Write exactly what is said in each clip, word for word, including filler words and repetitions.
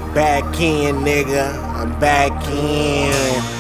Back in, nigga. I'm back in.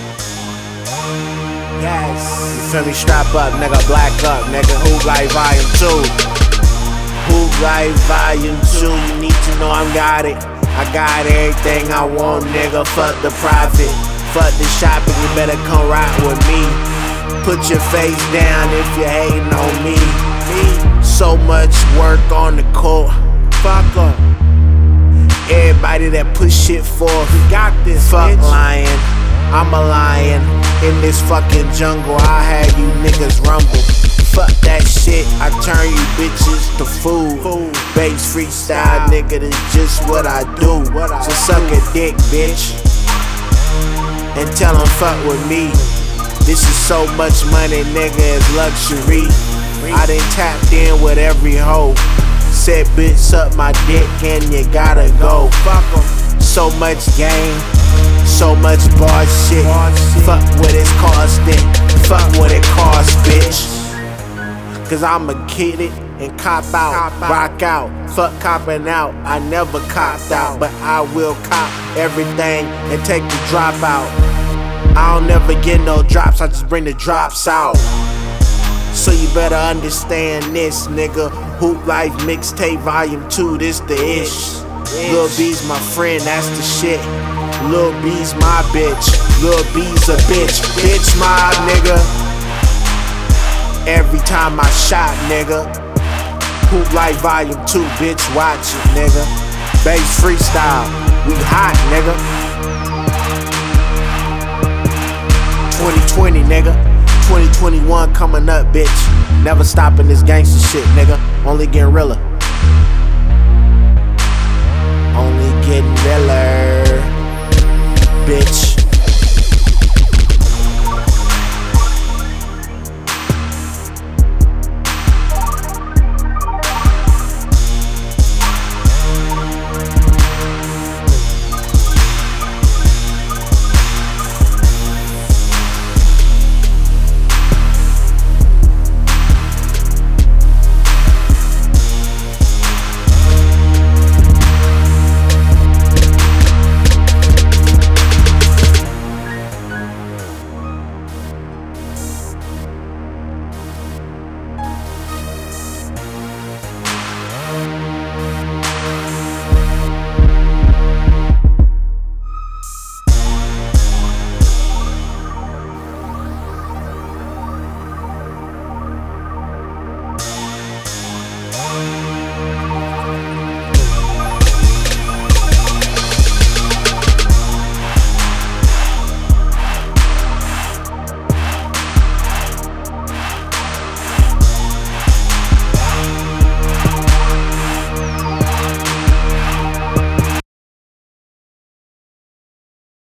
Yes. You feel me? Strap up, nigga. Black up, nigga. Hoop Life Volume two. Hoop Life Volume two. You need to know I got it. I got everything I want, nigga. Fuck the profit. Fuck the shopping. You better come ride with me. Put your face down if you hating on me. So much work on the court. Fuck up. Everybody that push shit forth, we got this. Fuck bitch. Lying, I'm a lion. In this fucking jungle, I had you niggas rumble. Fuck that shit, I turn you bitches to food. food. Bass freestyle, nigga, that's just what I do. What I so do. Suck a dick, bitch, and tell them fuck with me. This is so much money, nigga, it's luxury. I done tapped in with every hoe. Said bitch suck my dick and you gotta go. Fuck em. So much game, so much bar shit. Fuck what it's costing, fuck what it costs, bitch. Cause I'ma kid it and cop out, rock out. Fuck copping out, I never copped out. But I will cop everything and take the drop out. I don't never get no drops, I just bring the drops out. So you better understand this, nigga. Hoop Life Mixtape Volume two, this the ish. Lil B's my friend, that's the shit. Lil B's my bitch. Lil B's a bitch. Bitch mob, nigga. Every time I shot, nigga. Hoop Life Volume two, bitch, watch it, nigga. Bass freestyle, we hot, nigga. twenty twenty, nigga. twenty twenty-one coming up, bitch. Never stopping this gangster shit, nigga. Only getting realer. Only getting realer, bitch.